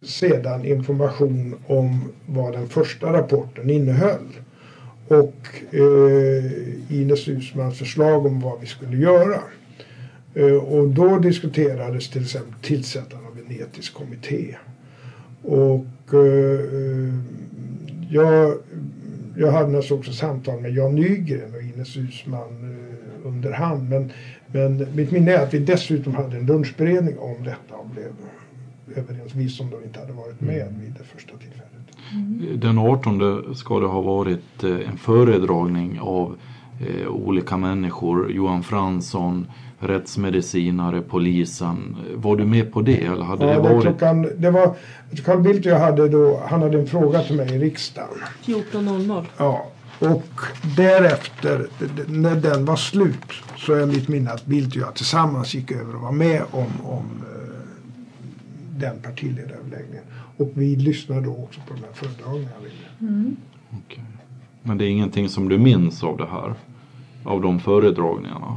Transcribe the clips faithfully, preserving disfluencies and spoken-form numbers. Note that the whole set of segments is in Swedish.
sedan information om vad den första rapporten innehöll. Och eh, Ines Uusmanns förslag om vad vi skulle göra. Eh, och då diskuterades till exempel tillsättande av en etisk kommitté. Och eh, jag, jag hade naturligtvis också samtal med Jan Nygren och Ines Uusmann eh, under hand. Men, men mitt minne är att vi dessutom hade en lunchberedning om detta och blev överens, vi som då inte hade varit med vid det första tillfället. Mm. Den artonde ska det ha varit en föredragning av eh, olika människor. Johan Fransson, rättsmedicinare, polisen. Var du med på det? Eller hade ja, det det varit... klockan, det var Carl Bildt jag hade då, han hade en fråga till mig i riksdagen. fjorton noll noll. Ja, och därefter, när den var slut, så är mitt minne att Bildt och jag tillsammans gick över och var med om, om den partiledaröverläggningen. Och vi lyssnade då också på de här föredragningarna. Mm. Okay. Men det är ingenting som du minns av det här? Av de föredragningarna?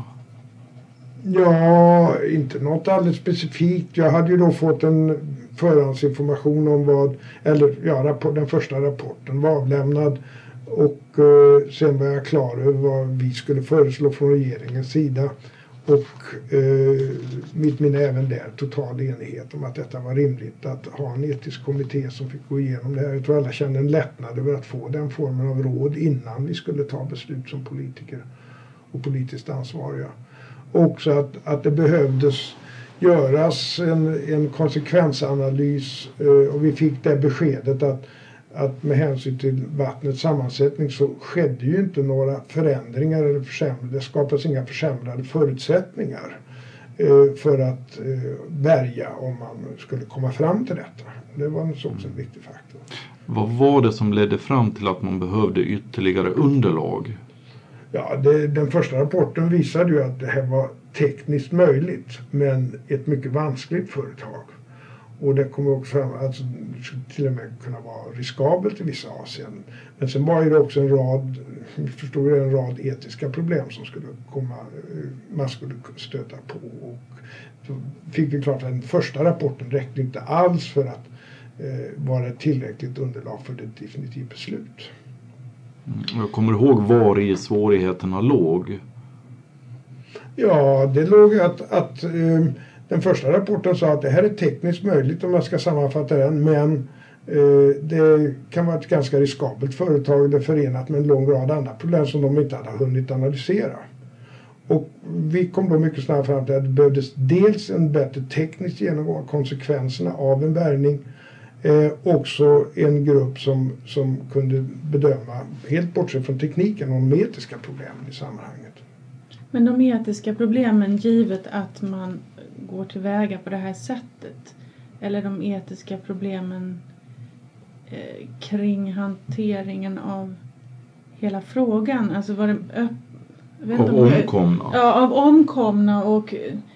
Ja, inte något alldeles specifikt. Jag hade ju då fått en förhandsinformation om vad, eller ja, rapport, den första rapporten var avlämnad. Och eh, sen var jag klar över vad vi skulle föreslå från regeringens sida. Och eh, mitt minne även där total enighet om att detta var rimligt att ha en etisk kommitté som fick gå igenom det här. Jag tror alla kände en lättnad över att få den formen av råd innan vi skulle ta beslut som politiker och politiskt ansvariga. Också att, att det behövdes göras en, en konsekvensanalys eh, och vi fick det beskedet att att med hänsyn till vattnets sammansättning så skedde ju inte några förändringar eller försämringar. Det skapas inga försämrade förutsättningar eh, för att eh, bärga om man skulle komma fram till detta. Det var också en viktig faktor. Vad var det som ledde fram till att man behövde ytterligare underlag? Ja, det, den första rapporten visade ju att det här var tekniskt möjligt, men ett mycket vanskligt företag. Och det kommer också fram att alltså, till och med kunna vara riskabelt i vissa avseenden. Men sen var det också en rad, vi förstod det, en rad etiska problem som skulle komma, man skulle stöta på. Och då fick vi klart att den första rapporten räckte inte alls för att eh, vara ett tillräckligt underlag för ett definitivt beslut. Jag kommer ihåg var i svårigheterna låg. Ja, det låg att, att eh, den första rapporten sa att det här är tekniskt möjligt om man ska sammanfatta den, men eh, det kan vara ett ganska riskabelt företag, det är förenat med en lång rad andra problem som de inte hade hunnit analysera. Och vi kom då mycket snabbt fram till att det behövdes dels en bättre teknisk genomgång av konsekvenserna av en bärgning, eh, också en grupp som, som kunde bedöma, helt bortsett från tekniken, de etiska problemen i sammanhanget. Men de etiska problemen, givet att man går tillväga på det här sättet, eller de etiska problemen eh, kring hanteringen av hela frågan, alltså var det öpp- av omkomna? Ja, av omkomna och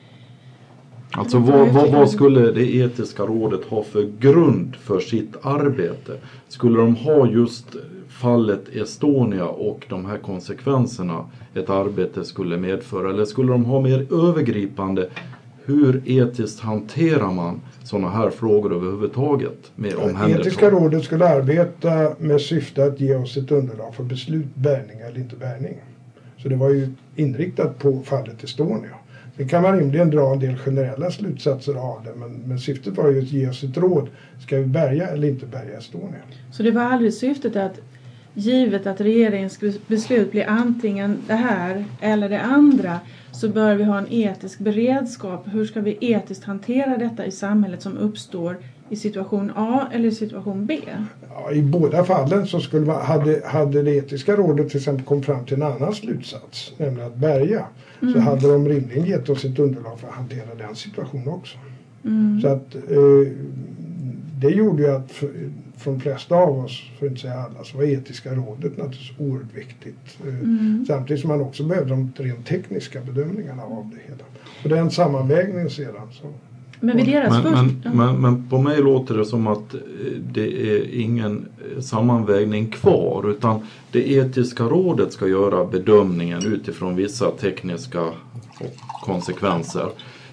alltså vad, vad, vad skulle det etiska rådet ha för grund för sitt arbete? Skulle de ha just fallet Estonia och de här konsekvenserna ett arbete skulle medföra, eller skulle de ha mer övergripande, hur etiskt hanterar man sådana här frågor överhuvudtaget med omhändertagande? Etiska rådet skulle arbeta med syfte att ge oss ett underlag för beslut, bärgning eller inte bärgning. Så det var ju inriktat på fallet Estonia. Sen kan man rimligen dra en del generella slutsatser av det, men, men syftet var ju att ge oss ett råd. Ska vi bärga eller inte bärga Estonia? Så det var aldrig syftet att, givet att regeringens beslut blir antingen det här eller det andra, så bör vi ha en etisk beredskap. Hur ska vi etiskt hantera detta i samhället som uppstår i situation A eller i situation B? Ja, i båda fallen så skulle man, hade, hade det etiska rådet till exempel kommit fram till en annan slutsats, nämligen att bärga, mm. så hade de rimligen gett oss ett underlag för att hantera den situationen också. Mm. Så att eh, det gjorde ju att för, från de flesta av oss, för att inte säga alla, så var etiska rådet naturligtvis oerhört viktigt. Mm. Samtidigt som man också behövde de rent tekniska bedömningarna av det hela. Och den sammanvägningen sedan så... Men, vid deras men, först... men, men, men på mig låter det som att det är ingen sammanvägning kvar, utan det etiska rådet ska göra bedömningen utifrån vissa tekniska konsekvenser.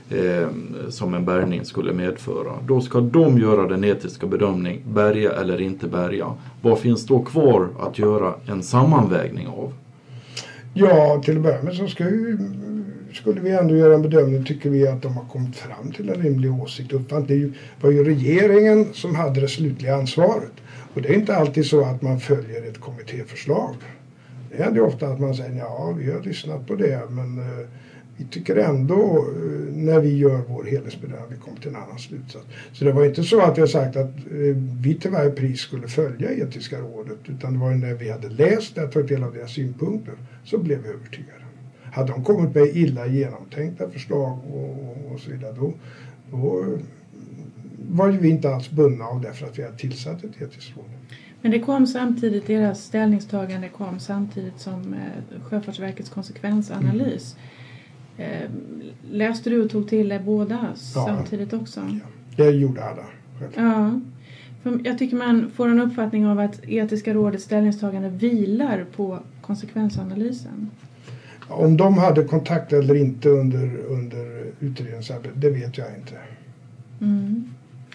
eh, som en bärgning skulle medföra. Då ska de göra den etiska bedömning, bärga eller inte bärga. Vad finns då kvar att göra en sammanvägning av? Ja, till att börja med så ska vi, skulle vi ändå göra en bedömning, tycker vi att de har kommit fram till en rimlig åsikt. Det var ju regeringen som hade det slutliga ansvaret. Och det är inte alltid så att man följer ett kommittéförslag. Det händer ofta att man säger ja, vi har lyssnat på det, men eh, vi tycker ändå eh, när vi gör vår helhetsbedömning vi kommer till en annan slutsats. Så det var inte så att jag sagt att eh, vi till varje pris skulle följa etiska rådet, utan det var när vi hade läst det och tagit del av deras synpunkter så blev vi övertygade. Hade de kommit med illa genomtänkta förslag och, och så vidare, då, då var ju vi inte alls bundna av det för att vi hade tillsatt ett etiskt råd. Men det kom samtidigt, deras ställningstagande kom samtidigt som eh, Sjöfartsverkets konsekvensanalys. Mm. Eh, läste du och tog till dig båda ja. samtidigt också? Ja, det gjorde alla. Ja. För jag tycker man får en uppfattning av att etiska rådets ställningstagande vilar på konsekvensanalysen. Om de hade kontakt eller inte under, under utredningsarbetet, det vet jag inte. Mm.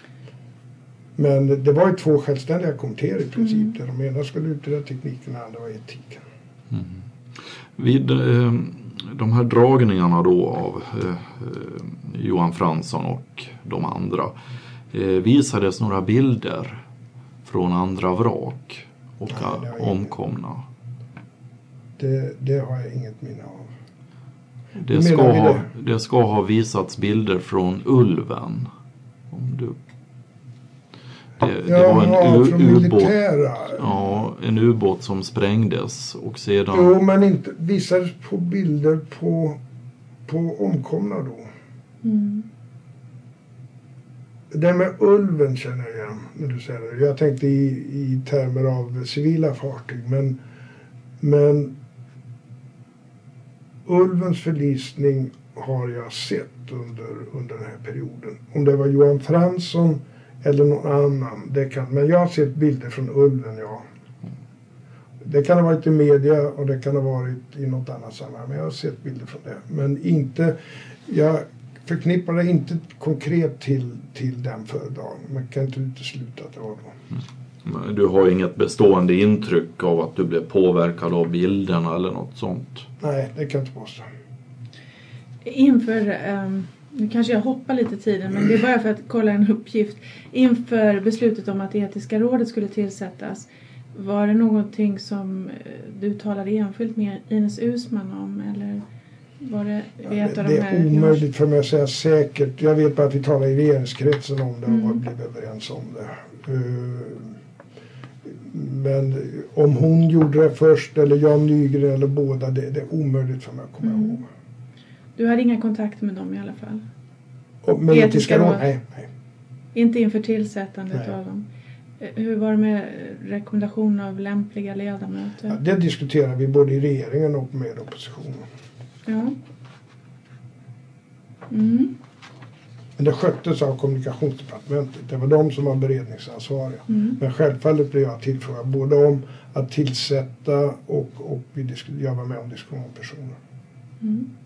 Men det var ju två självständiga kommittéer i princip. Mm. Där de ena skulle utreda tekniken och den andra var etiken. Mm. Vid eh, de här dragningarna då av eh, Johan Fransson och de andra eh, visades några bilder från andra vrak och Nej, omkomna. Det, det har jag inget minne av. Det ska, ha, det? det ska ha visats bilder från Ulven. Om du... Det, det ja, var en u- från ubåt. Militära. Ja, en ubåt som sprängdes och sedan... Jo, men inte visades på bilder på, på omkomna då. Mm. Det med Ulven känner jag igen när du säger det. Jag tänkte i, i termer av civila fartyg, men men Ulvens förlisning har jag sett under, under den här perioden. Om det var Johan Fransson eller någon annan, det kan, men jag har sett bilder från Ulven, ja. Det kan ha varit i media och det kan ha varit i något annat sammanhang, men jag har sett bilder från det. Men inte, jag förknippar det inte konkret till, till den föredragningen. Man kan inte utesluta att det var då. Mm. Du har inget bestående intryck av att du blev påverkad av bilderna eller något sånt? Nej, det kan jag inte påstå. Inför, um, nu kanske jag hoppar lite tiden, men det är bara för att kolla en uppgift. Inför beslutet om att etiska rådet skulle tillsättas, var det någonting som du talade enskilt med Ines Uusmann om? Eller var det, vet ja, det, det de här är omöjligt för mig att säga säkert. Jag vet bara att vi talar i regeringskretsen om det mm. och har blivit överens om det. Uh, Men om hon gjorde det först eller Jan Nygren eller båda, det, det är omöjligt för mig att komma mm. ihåg. Du hade inga kontakter med dem i alla fall? Och med etiska, etiska råd? Nej, nej. Inte inför tillsättandet nej. av dem? Hur var det med rekommendation av lämpliga ledamöter? Ja, det diskuterar vi både i regeringen och med oppositionen. Ja. Mm. Men det sköttes av kommunikationsdepartementet. Det var de som var beredningsansvariga. Mm. Men självfallet blev jag tillfrågad både om att tillsätta och, och vi diskuterade, jag var med om diskussion om personer. Mm.